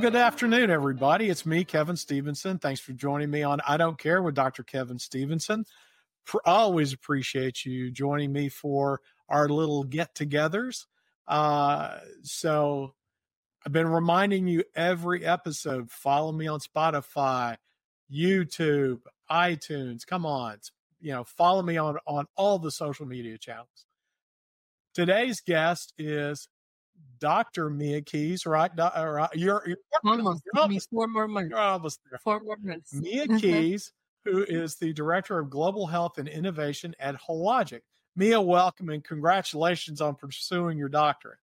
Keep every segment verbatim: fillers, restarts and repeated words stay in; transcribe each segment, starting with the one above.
good afternoon, everybody. It's me, Kevin Stevenson. Thanks for joining me on I Don't Care with Doctor Kevin Stevenson. I always appreciate you joining me for our little get-togethers. Uh, so I've been reminding you every episode, follow me on Spotify, YouTube, iTunes. Come on, you know, follow me on, on all the social media channels. Today's guest is Doctor Mia Keys, right? right. You're, you're almost. You're almost, four more months. You're almost there. Four more months. Mia Keys, who is the Director of Global Health and Innovation at Hologic. Mia, welcome and congratulations on pursuing your doctorate.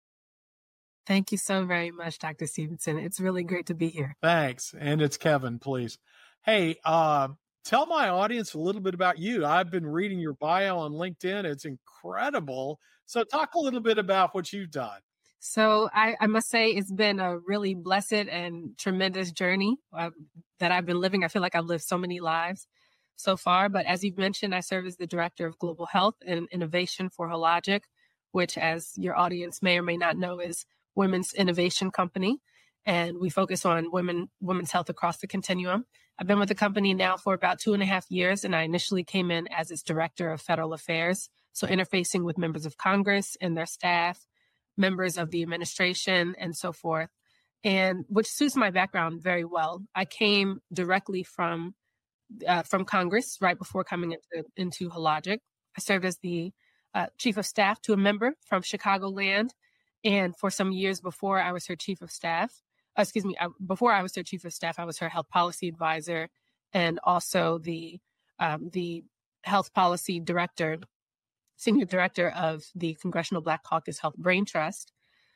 Thank you so very much, Doctor Stevenson. It's really great to be here. Thanks. And it's Kevin, please. Hey, uh, tell my audience a little bit about you. I've been reading your bio on LinkedIn. It's incredible. So talk a little bit about what you've done. So I, I must say it's been a really blessed and tremendous journey uh, that I've been living. I feel like I've lived so many lives so far. But as you've mentioned, I serve as the Director of Global Health and Innovation for Hologic, which, as your audience may or may not know, is women's innovation company. And we focus on women, women's health across the continuum. I've been with the company now for about two and a half years, and I initially came in as its Director of Federal Affairs, so interfacing with members of Congress and their staff, members of the administration, and so forth, and which suits my background very well. I came directly from uh, from Congress right before coming into, into Hologic. I served as the uh, Chief of Staff to a member from Chicagoland, and for some years before I was her Chief of Staff, uh, excuse me, I, before I was her Chief of Staff, I was her Health Policy Advisor and also the um, the Health Policy Director, Senior Director of the Congressional Black Caucus Health Brain Trust.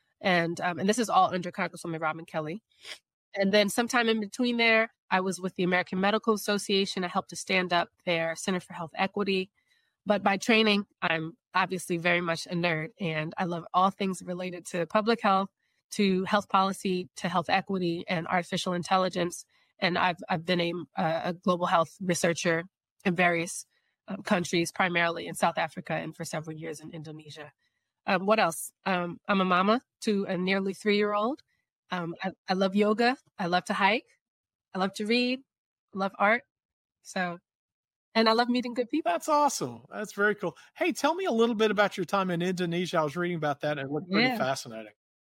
And um, and this is all under Congresswoman Robin Kelly. And then sometime in between there, I was with the American Medical Association. I helped to stand up their Center for Health Equity. But by training, I'm obviously very much a nerd, and I love all things related to public health, to health policy, to health equity, and artificial intelligence. And I've I've been a, a global health researcher in various Um, countries, primarily in South Africa and for several years in Indonesia. Um, what else? Um, I'm a mama to a nearly three-year-old. Um, I, I love yoga. I love to hike. I love to read. I love art. So, and I love meeting good people. That's awesome. That's very cool. Hey, tell me a little bit about your time in Indonesia. I was reading about that and it looked pretty yeah. fascinating.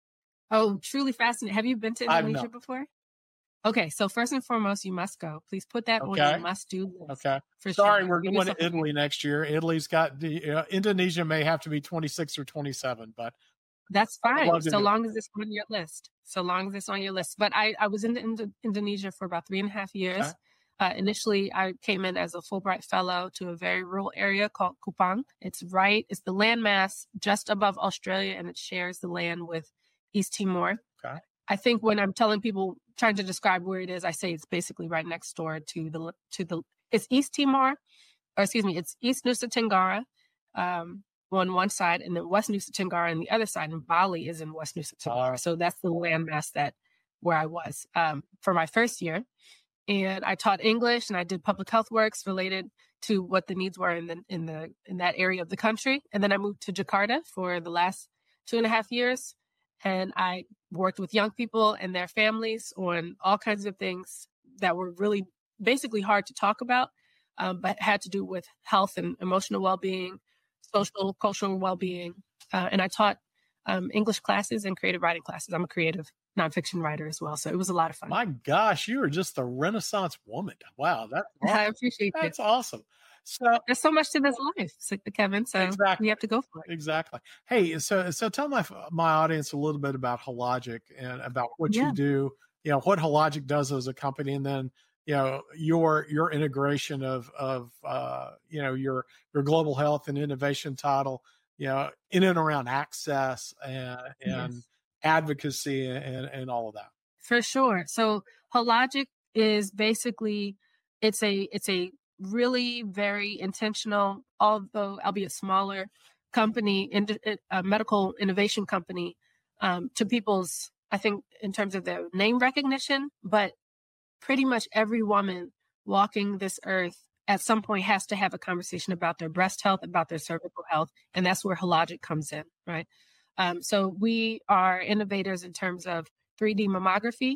Oh, truly fascinating. Have you been to Indonesia before? Okay, so first and foremost, you must go. Please put that okay. on your must-do list. Okay. For Sorry, sure. we're Give going to Italy next year. Italy's got the uh, Indonesia may have to be twenty-six or twenty-seven, but that's fine. So long as it's on your list. So long as it's on your list. But I, I was in Indo- Indonesia for about three and a half years. Okay. Uh, initially, I came in as a Fulbright Fellow to a very rural area called Kupang. It's right. It's the landmass just above Australia, and it shares the land with East Timor. Okay. I think when I'm telling people, trying to describe where it is, I say it's basically right next door to the, to the, it's East Timor, or excuse me, it's East Nusa Tenggara um, on one side, and then West Nusa Tenggara on the other side, and Bali is in West Nusa Tenggara. Uh, so that's the landmass that, where I was um, for my first year. And I taught English and I did public health works related to what the needs were in the, in the, in that area of the country. And then I moved to Jakarta for the last two and a half years. And I worked with young people and their families on all kinds of things that were really basically hard to talk about, um, but had to do with health and emotional well-being, social, cultural well-being. Uh, and I taught um, English classes and creative writing classes. I'm a creative nonfiction writer as well. So it was a lot of fun. My gosh, you are just a Renaissance woman. Wow. That's awesome. I appreciate it. That's awesome. So there's so much to this life, Kevin. So exactly. we have to go for it. Exactly. Hey, so so tell my my audience a little bit about Hologic and about what yeah. you do. You know what Hologic does as a company, and then you know your your integration of of uh, you know your your global health and innovation title. You know, in and around access and and yes. advocacy and and all of that. For sure. So Hologic is basically it's a it's a really very intentional, although albeit smaller, company, in, a medical innovation company, um, to people's, I think, in terms of their name recognition, but pretty much every woman walking this earth at some point has to have a conversation about their breast health, about their cervical health, and that's where Hologic comes in, right? Um, so we are innovators in terms of three D mammography,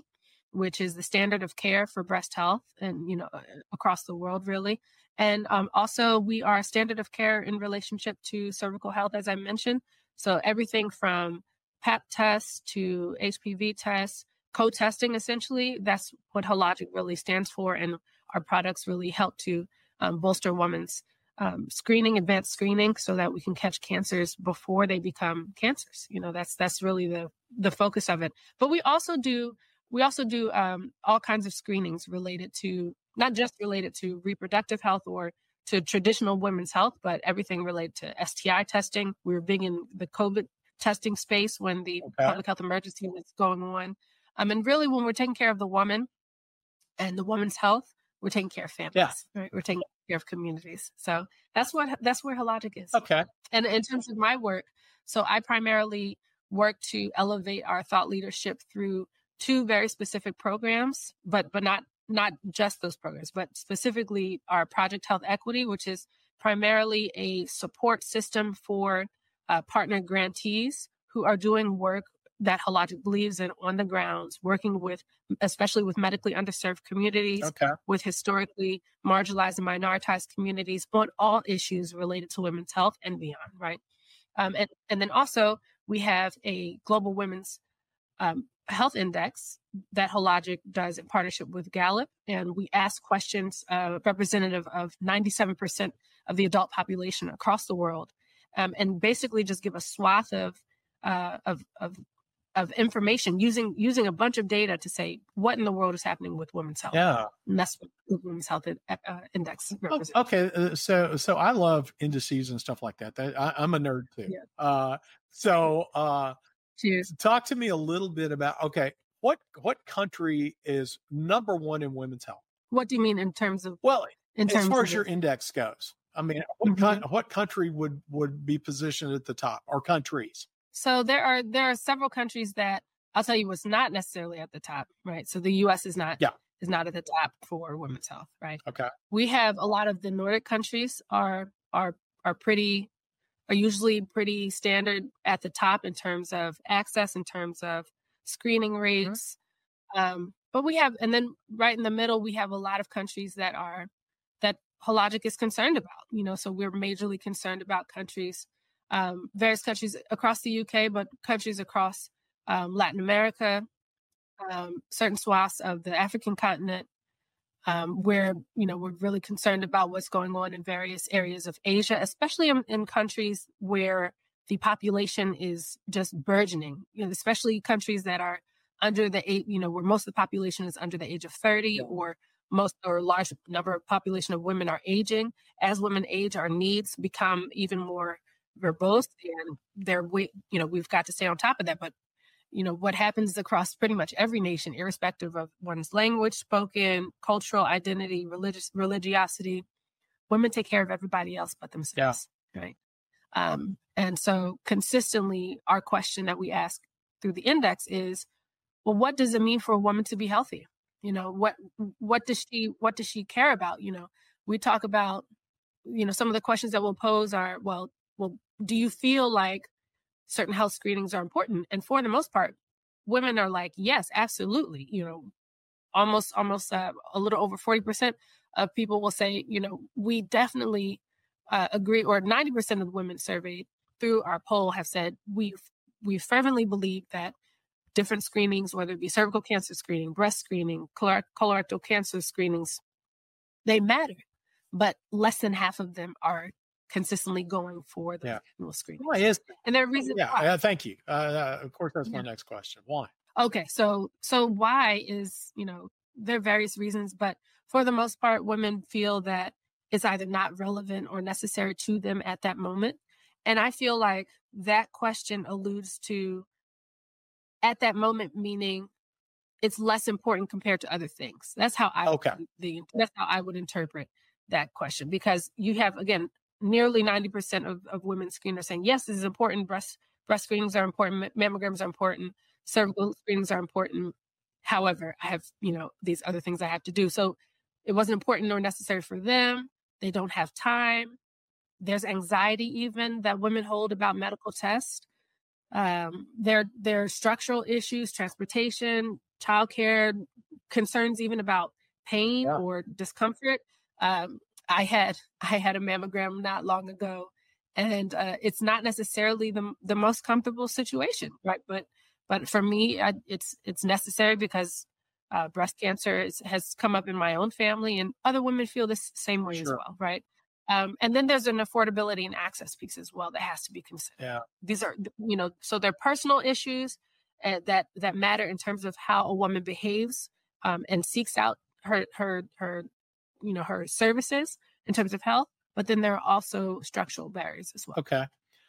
which is the standard of care for breast health and, you know, across the world, really. And um, also we are standard of care in relationship to cervical health, as I mentioned. So everything from Pap tests to H P V tests, co-testing, essentially, that's what Hologic really stands for. And our products really help to um, bolster women's um, screening, advanced screening, so that we can catch cancers before they become cancers. You know, that's that's really the the focus of it. But we also do we also do um, all kinds of screenings related to, not just related to reproductive health or to traditional women's health, but everything related to S T I testing. We were big in the COVID testing space when the okay. public health emergency was going on. Um, and really, when we're taking care of the woman and the woman's health, we're taking care of families. Yeah. Right? We're taking care of communities. So that's what that's where Hologic is. Okay. And in terms of my work, so I primarily work to elevate our thought leadership through two very specific programs, but but not not just those programs, but specifically our Project Health Equity, which is primarily a support system for uh, partner grantees who are doing work that Hologic believes in on the grounds, working with, especially with medically underserved communities, okay. with historically marginalized and minoritized communities on all issues related to women's health and beyond, right? Um, and, and then also we have a global women's um, health index that Hologic does in partnership with Gallup. And we ask questions uh, representative of ninety-seven percent of the adult population across the world, um, and basically just give a swath of, uh, of, of of information using using a bunch of data to say what in the world is happening with women's health. Yeah. And that's what the Women's Health uh, Index represents. Okay. Uh, so so I love indices and stuff like that. that I, I'm a nerd too. Yeah. Uh, so uh, Cheers. Talk to me a little bit about, okay, what what country is number one in women's health? What do you mean in terms of? Well, in as terms far of as your it? index goes, I mean, what, Mm-hmm. con- what country would, would be positioned at the top, or countries? So there are there are several countries that I'll tell you what's not necessarily at the top, right? So the U S is not yeah. is not at the top for women's health, right? Okay. We have a lot of the Nordic countries are are are pretty are usually pretty standard at the top in terms of access, in terms of screening rates. Mm-hmm. Um, but we have, and then right in the middle, we have a lot of countries that are that Hologic is concerned about. You know, so we're majorly concerned about countries. Um, various countries across the U K, but countries across um, Latin America, um, certain swaths of the African continent, um, where, you know, we're really concerned about what's going on in various areas of Asia, especially in, in countries where the population is just burgeoning, you know, especially countries that are under the eight, you know, where most of the population is under the age of thirty, yeah. or most or a large number of population of women are aging. As women age, our needs become even more verbose, and they're, you know, we've got to stay on top of that. But, you know, what happens across pretty much every nation, irrespective of one's language spoken, cultural identity, religious religiosity, women take care of everybody else but themselves, yeah. right? Um, and so consistently, our question that we ask through the index is, well, what does it mean for a woman to be healthy? You know, what what does she what does she care about? You know, we talk about, you know, some of the questions that we'll pose are, well, well, do you feel like certain health screenings are important? And for the most part, women are like, yes, absolutely. You know, almost, almost uh, a little over forty percent of people will say, you know, we definitely uh, agree, or ninety percent of the women surveyed through our poll have said, we we fervently believe that different screenings, whether it be cervical cancer screening, breast screening, color- colorectal cancer screenings, they matter. But less than half of them are consistently going for the yeah. annual screening. Why is that? And there are reasons yeah, why. Uh, thank you. Uh, uh, of course, that's yeah. my next question. Why? Okay, so so why is, you know, there are various reasons, but for the most part, women feel that it's either not relevant or necessary to them at that moment. And I feel like that question alludes to at that moment, meaning it's less important compared to other things. That's how I okay. the that's how I would interpret that question, because you have, again, nearly ninety percent of, of women screened are saying, yes, this is important. Breast breast screenings are important. Mammograms are important. Cervical screenings are important. However, I have, you know, these other things I have to do. So it wasn't important nor necessary for them. They don't have time. There's anxiety even that women hold about medical tests. Um, there, there are structural issues, transportation, childcare, concerns even about pain Yeah. or discomfort. Um, I had I had a mammogram not long ago, and uh, it's not necessarily the the most comfortable situation, right? But but for me, I, it's it's necessary because uh, breast cancer is, has come up in my own family, and other women feel this same way as Sure. well, right? Um, and then there's an affordability and access piece as well that has to be considered. Yeah. These are, you know, so they're personal issues uh, that that matter in terms of how a woman behaves um, and seeks out her her her, you know, her services in terms of health. But then there are also structural barriers as well. Okay.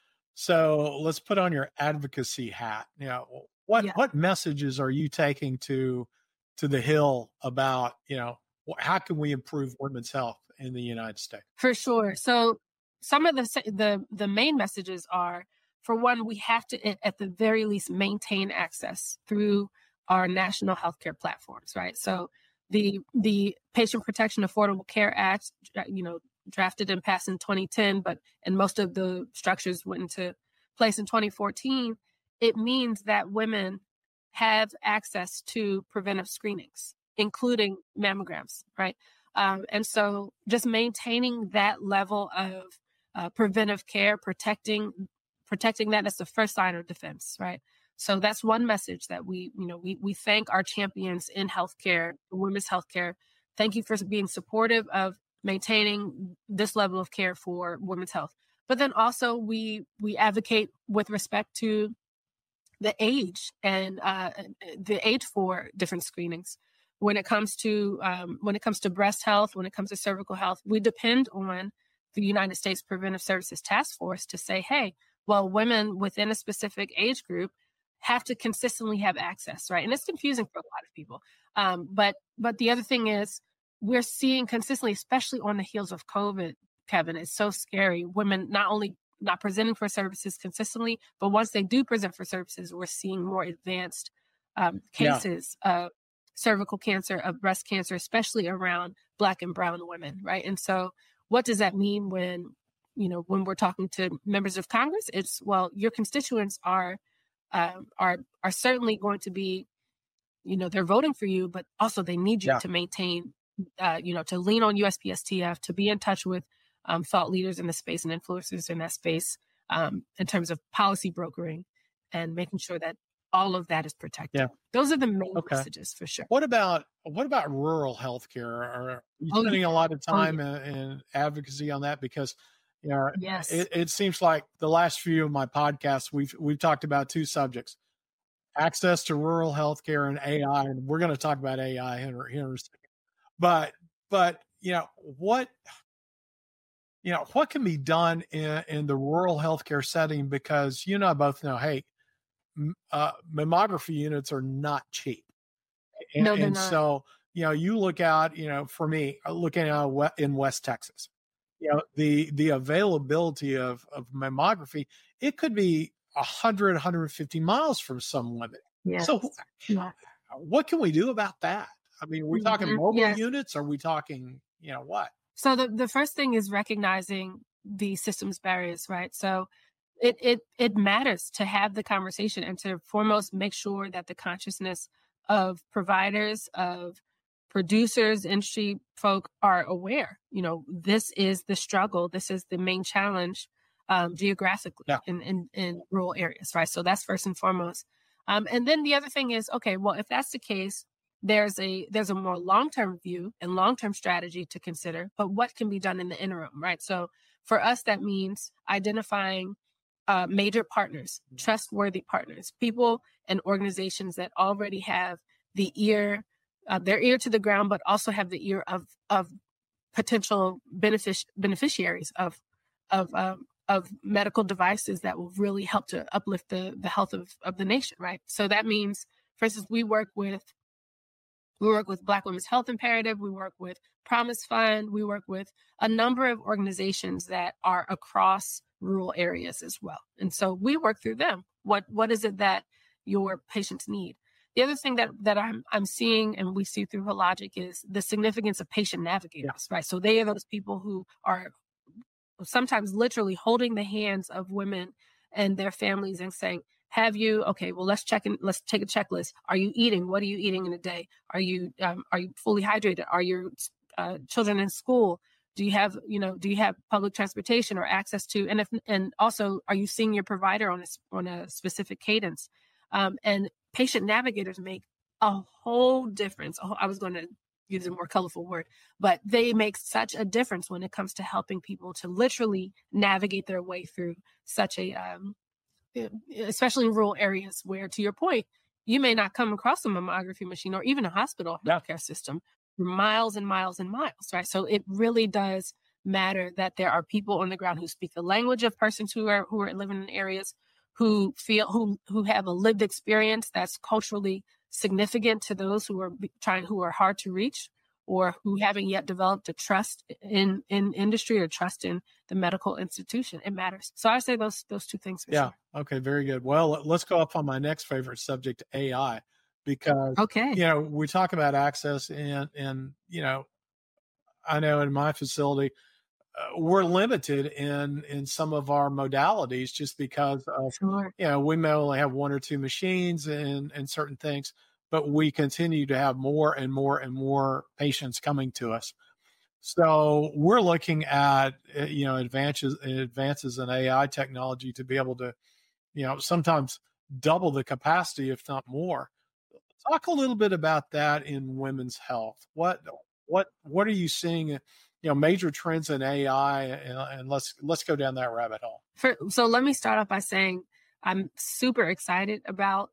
So let's put on your advocacy hat. You know, what Yeah. what messages are you taking to to the Hill about, you know, wh- how can we improve women's health in the United States? For sure. So some of the se- the the main messages are, for one, we have to a- at the very least maintain access through our national healthcare platforms, right? So the the Patient Protection Affordable Care Act, uh, you know, drafted and passed in twenty ten, but and most of the structures went into place in twenty fourteen. It means that women have access to preventive screenings, including mammograms, right? Um, and so just maintaining that level of uh, preventive care, protecting protecting that as the first line of defense, right? So that's one message that we, you know, we we thank our champions in healthcare, women's healthcare. Thank you for being supportive of maintaining this level of care for women's health. But then also we we advocate with respect to the age and uh, the age for different screenings. When it comes to um, when it comes to breast health, when it comes to cervical health, we depend on the United States Preventive Services Task Force to say, hey, well, women within a specific age group have to consistently have access, right? And it's confusing for a lot of people. Um, but but the other thing is we're seeing consistently, especially on the heels of COVID, Kevin, it's so scary. Women not only not presenting for services consistently, but once they do present for services, we're seeing more advanced um, Yeah. cases of cervical cancer, of breast cancer, especially around Black and brown women, right? And so what does that mean when, you know, when we're talking to members of Congress? It's, well, your constituents are um, are are certainly going to be, you know, they're voting for you, but also they need you Yeah. to maintain, uh, you know, to lean on U S P S T F, to be in touch with um, thought leaders in the space and influencers in that space um, in terms of policy brokering and making sure that all of that is protected. Yeah. Those are the main Okay. messages for sure. What about what about rural healthcare? Are you Oh, spending yeah. a lot of Oh, time in, in advocacy on that? Because you know, Yes. it, it seems like the last few of my podcasts we've we've talked about two subjects: access to rural healthcare and A I. And we're going to talk about A I here, here in a second. But but you know what you know what can be done in, in the rural healthcare setting? Because you and I both know, hey, m- uh, mammography units are not cheap. And, No, they're and not. so, you know, you look out, you know, for me, uh, looking out we- in West Texas, you know, the the availability of of mammography, it could be one hundred, one hundred fifty miles from some women. Yes. So Yeah. what can we do about that? I mean, are we talking Mhm. mobile Yes. units? Are we talking, you know, what? So the, the first thing is recognizing the systems barriers, right? So it, it it matters to have the conversation and to foremost make sure that the consciousness of providers, of producers, industry folk are aware. You know, this is the struggle. This is the main challenge um, geographically Yeah. in, in in rural areas, right? So that's first and foremost. Um, and then the other thing is, okay, well, if that's the case, there's a there's a more long-term view and long-term strategy to consider, but what can be done in the interim, right? So for us, that means identifying uh, major partners, trustworthy partners, people and organizations that already have the ear, uh, their ear to the ground, but also have the ear of of potential benefic- beneficiaries of of um, of medical devices that will really help to uplift the the health of of the nation, right? So that means, for instance, we work with we work with Black Women's Health Imperative. We work with Promise Fund. We work with a number of organizations that are across rural areas as well. And so we work through them. What what is it that your patients need? The other thing that that I'm I'm seeing and we see through Hologic is the significance of patient navigators, right? So they are those people who are sometimes literally holding the hands of women and their families and saying, have you, okay, well, let's check in, let's take a checklist. Are you eating? What are you eating in a day? Are you, um, are you fully hydrated? Are your uh, children in school? Do you have, you know, do you have public transportation or access to, and if, and also, are you seeing your provider on a, on a specific cadence? Um, and patient navigators make a whole difference. Oh, I was going to use a more colorful word, but they make such a difference when it comes to helping people to literally navigate their way through such a, um, especially in rural areas where, to your point, you may not come across a mammography machine or even a hospital healthcare system for miles and miles and miles, right? So it really does matter that there are people on the ground who speak the language of persons who are who are living in areas, who feel who who have a lived experience that's culturally significant to those who are trying who are hard to reach, or who haven't yet developed a trust in in industry or trust in the medical institution. It matters. So I say those those two things for yeah. sure. Okay. Very good. Well, let's go up on my next favorite subject, A I, because Okay. you know we talk about access, and and you know I know in my facility uh, we're limited in in some of our modalities just because of Sure. you know we may only have one or two machines and and certain things, but we continue to have more and more and more patients coming to us. So we're looking at uh, you know advances advances in A I technology to be able to you know sometimes double the capacity, if not more. Talk a little bit about that in women's health. What what what are you seeing? You know, major trends in A I, and, and let's let's go down that rabbit hole. For, so let me start off by saying I'm super excited about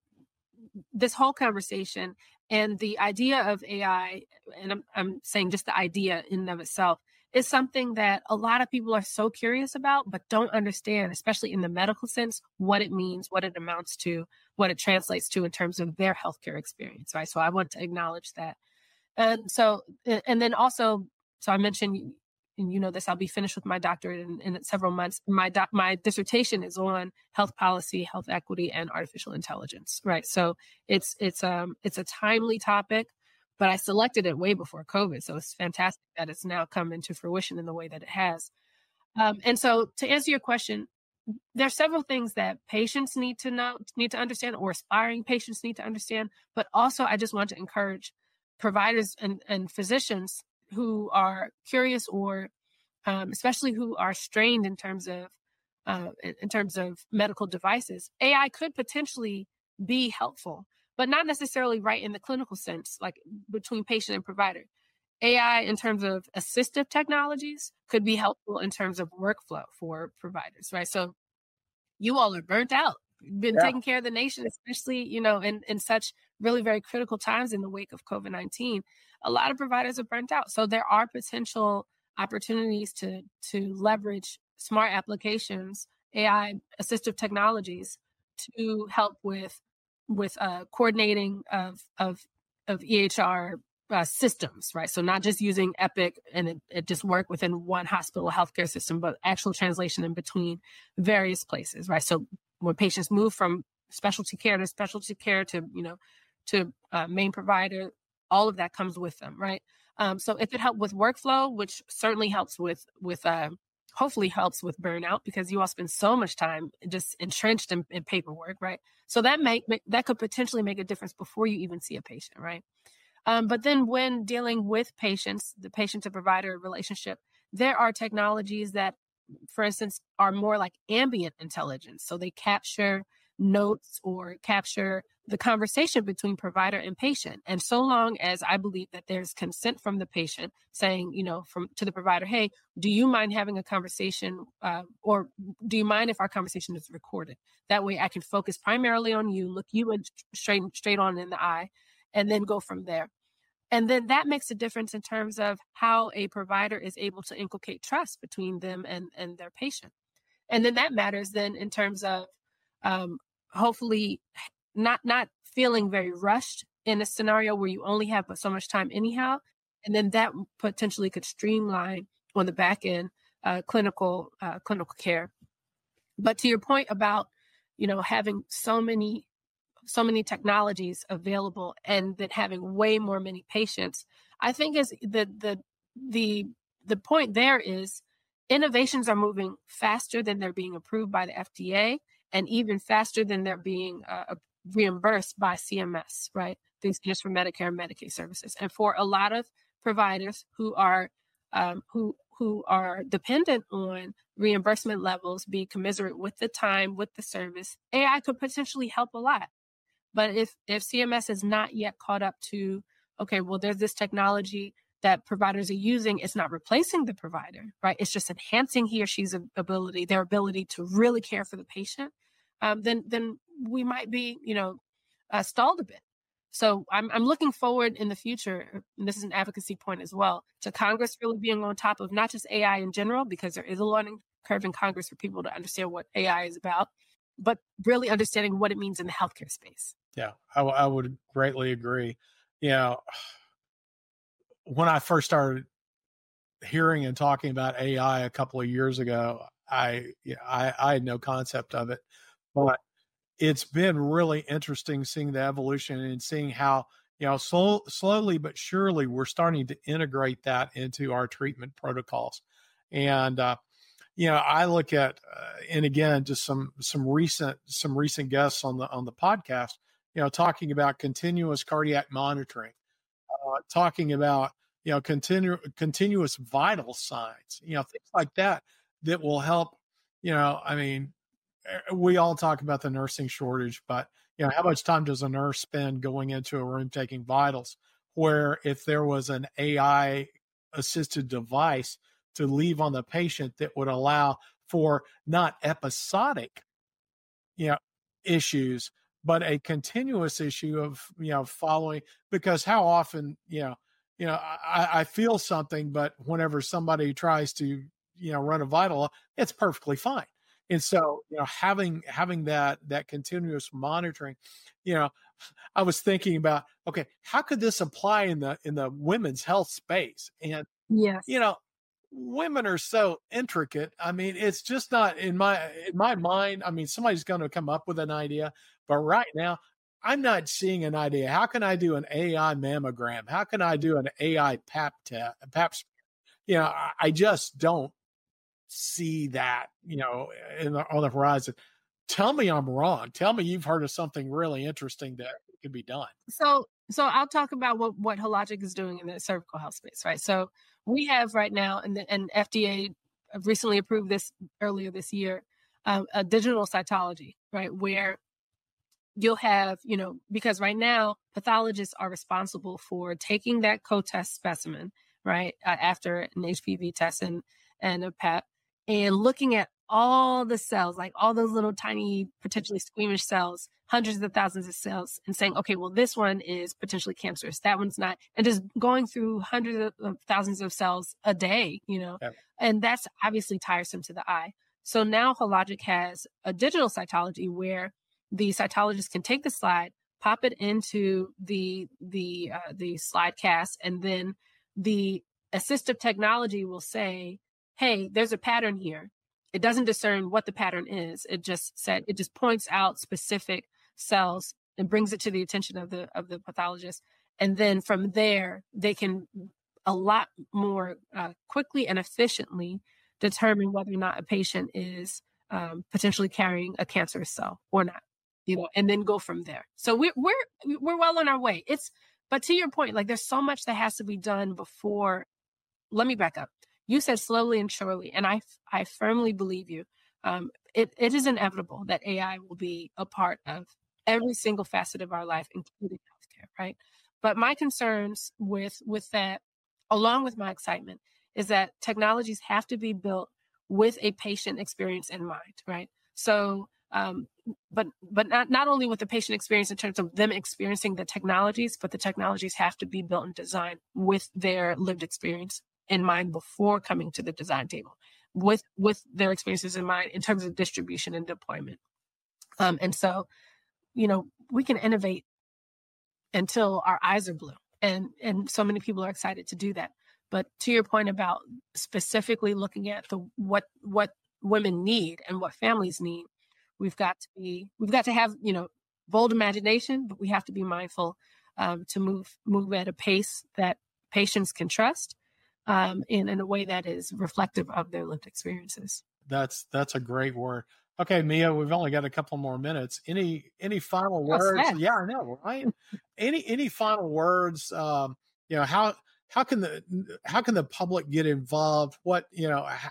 this whole conversation and the idea of A I. And I'm, I'm saying just the idea in and of itself is something that a lot of people are so curious about, but don't understand, especially in the medical sense, what it means, what it amounts to, what it translates to in terms of their healthcare experience, right? So I want to acknowledge that. And so, and then also, so I mentioned, and you know this, I'll be finished with my doctorate in, in several months. My doc, my dissertation is on health policy, health equity, and artificial intelligence, right? So it's it's um it's a timely topic, but I selected it way before COVID, so it's fantastic that it's now come into fruition in the way that it has. Um, and so, to answer your question, there are several things that patients need to know, need to understand, or aspiring patients need to understand. But also, I just want to encourage providers and, and physicians who are curious, or um, especially who are strained in terms of uh, in, in terms of medical devices. A I could potentially be helpful, but not necessarily right in the clinical sense, like between patient and provider. A I in terms of assistive technologies could be helpful in terms of workflow for providers, right? So you all are burnt out. You've been yeah. taking care of the nation, especially, you know, in, in such really very critical times in the wake of COVID nineteen. A lot of providers are burnt out. So there are potential opportunities to to leverage smart applications, A I assistive technologies to help with with uh, coordinating of of of E H R uh, systems, right? So not just using Epic and it, it just work within one hospital healthcare system, but actual translation in between various places, right? So when patients move from specialty care to specialty care to, you know, to uh, main provider, all of that comes with them, right? Um, so if it helped with workflow, which certainly helps with, with uh, hopefully helps with burnout, because you all spend so much time just entrenched in, in paperwork, right? So that may, that could potentially make a difference before you even see a patient, right? Um, but then when dealing with patients, the patient to provider relationship, there are technologies that, for instance, are more like ambient intelligence. So they capture notes or capture the conversation between provider and patient. And so long as I believe that there's consent from the patient saying, you know, from to the provider, hey, do you mind having a conversation uh, or do you mind if our conversation is recorded? That way I can focus primarily on you, look you in straight, straight on in the eye, and then go from there. And then that makes a difference in terms of how a provider is able to inculcate trust between them and, and their patient. And then that matters then in terms of um, hopefully not not feeling very rushed in a scenario where you only have so much time anyhow. And then that potentially could streamline on the back end uh, clinical uh, clinical care. But to your point about, you know, having so many so many technologies available and then having way more many patients, I think is the the the the point there is innovations are moving faster than they're being approved by the F D A. and even faster than they're being uh, reimbursed by C M S, right? These just for Medicare and Medicaid services. And for a lot of providers who are um, who who are dependent on reimbursement levels be commensurate with the time, with the service, A I could potentially help a lot. But if if C M S is not yet caught up to, okay, well, there's this technology that providers are using, it's not replacing the provider, right? It's just enhancing he or she's ability, their ability to really care for the patient. Um, then then we might be, you know, uh, stalled a bit. So I'm I'm looking forward in the future, and this is an advocacy point as well, to Congress really being on top of not just A I in general, because there is a learning curve in Congress for people to understand what A I is about, but really understanding what it means in the healthcare space. Yeah, I, I would greatly agree. You know, when I first started hearing and talking about A I a couple of years ago, I, yeah, I, I had no concept of it, but it's been really interesting seeing the evolution and seeing how, you know, slow, slowly but surely we're starting to integrate that into our treatment protocols. And, uh, you know, I look at, uh, and again, just some, some recent, some recent guests on the, on the podcast, you know, talking about continuous cardiac monitoring, uh, talking about, you know, continu- continuous vital signs, you know, things like that, that will help, you know, I mean, we all talk about the nursing shortage, but, you know, how much time does a nurse spend going into a room taking vitals, where if there was an A I assisted device to leave on the patient that would allow for not episodic, you know, issues, but a continuous issue of, you know, following, because how often, you know, you know, I, I feel something, but whenever somebody tries to, you know, run a vital, it's perfectly fine. And so, you know, having, having that, that continuous monitoring, you know, I was thinking about, okay, how could this apply in the, in the women's health space? And, Yes. you know, women are so intricate. I mean, it's just not in my, in my mind. I mean, somebody's going to come up with an idea, but right now I'm not seeing an idea. How can I do an A I mammogram? How can I do an A I pap test, pap? You know, I, I just don't see that, you know, in the, on the horizon. Tell me I'm wrong. Tell me you've heard of something really interesting that could be done. So, so I'll talk about what, what Hologic is doing in the cervical health space, right? So we have right now, and the and F D A recently approved this earlier this year, um, a digital cytology, right? Where you'll have, you know, because right now pathologists are responsible for taking that co-test specimen, right, uh, after an H P V test and, and a pap, and looking at all the cells, like all those little tiny, potentially squeamish cells, hundreds of thousands of cells, and saying, okay, well, this one is potentially cancerous, that one's not, and just going through hundreds of thousands of cells a day, you know, yeah. And that's obviously tiresome to the eye. So now Hologic has a digital cytology where the cytologist can take the slide, pop it into the the uh, the slide cast, and then the assistive technology will say, hey, there's a pattern here. It doesn't discern what the pattern is. It just said, it just points out specific cells and brings it to the attention of the of the pathologist. And then from there, they can a lot more uh, quickly and efficiently determine whether or not a patient is um, potentially carrying a cancerous cell or not, you know, and then go from there. So we're we're we're well on our way. It's but to your point, like there's so much that has to be done before. Let me back up. You said slowly and surely, and I, I firmly believe you. Um, it, it is inevitable that A I will be a part of every single facet of our life, including healthcare, right? But my concerns with with that, along with my excitement, is that technologies have to be built with a patient experience in mind, right? So, um, but but not not only with the patient experience in terms of them experiencing the technologies, but the technologies have to be built and designed with their lived experience in mind before coming to the design table, with with their experiences in mind in terms of distribution and deployment. Um, and so, you know, we can innovate until our eyes are blue, and and so many people are excited to do that. But to your point about specifically looking at the what what women need and what families need, we've got to be we've got to have, you know, bold imagination, but we have to be mindful um, to move move at a pace that patients can trust. Um, in, in a way that is reflective of their lived experiences. That's that's a great word. Okay, Mia, we've only got a couple more minutes. Any any final Oh, words? sad. Yeah, I know, right? any any final words? Um, you know, how how can the how can the public get involved? What you know, how,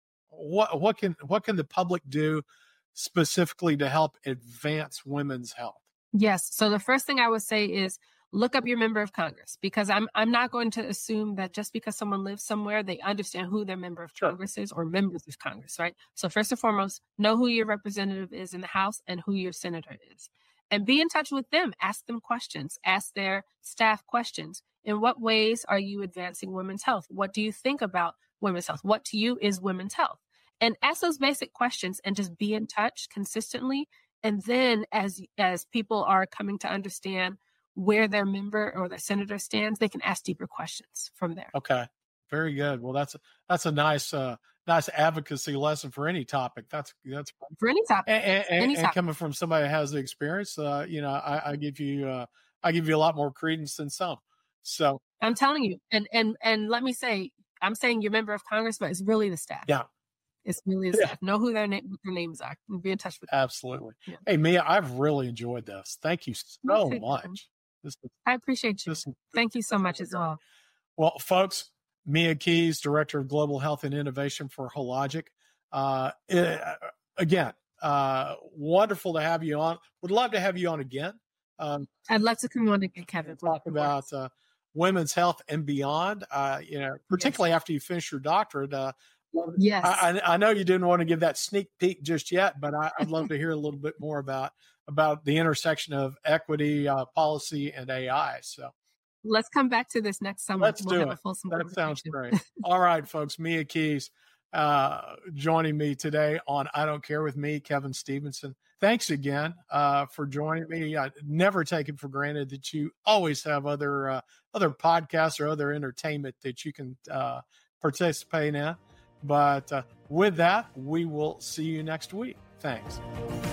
what what can what can the public do specifically to help advance women's health? Yes. So the first thing I would say is look up your member of Congress, because I'm I'm not going to assume that just because someone lives somewhere, they understand who their member of Sure. Congress is or members of Congress, right? So first and foremost, know who your representative is in the House and who your senator is. And be in touch with them. Ask them questions. Ask their staff questions. In what ways are you advancing women's health? What do you think about women's health? What to you is women's health? And ask those basic questions and just be in touch consistently. And then as as people are coming to understand where their member or their senator stands, they can ask deeper questions from there. Okay, very good. Well, that's a, that's a nice uh, nice advocacy lesson for any topic. That's that's For any topic, and, and, any and topic. coming from somebody that has the experience, uh, you know, I, I give you uh, I give you a lot more credence than some. So I'm telling you, and and and let me say, I'm saying your member of Congress, but it's really the staff. yeah, It's really the Yeah. staff. Know who their name, what their names are, and be in touch with them. absolutely. Yeah. Hey, Mia, I've really enjoyed this. Thank you so Me too, Kevin. much. This, I appreciate you. this, Thank you so much as well. Well, folks, Mia Keys, Director of Global Health and Innovation for Hologic. Uh, eh, again, uh, wonderful to have you on. Would love to have you on again. Um, I'd love to come on again, Kevin. talk about uh, women's health and beyond. Uh, you know, particularly yes. after you finish your doctorate. Uh, yes, I, I know you didn't want to give that sneak peek just yet, but I, I'd love to hear a little bit more about about the intersection of equity, uh, policy, and A I. So let's come back to this next summer. Let's we'll do have it. A that sounds great. All right, folks. Mia Keys uh, joining me today on I Don't Care with me, Kevin Stevenson. Thanks again uh, for joining me. I never take it for granted that you always have other uh, other podcasts or other entertainment that you can uh, participate in. But uh, with that, we will see you next week. Thanks.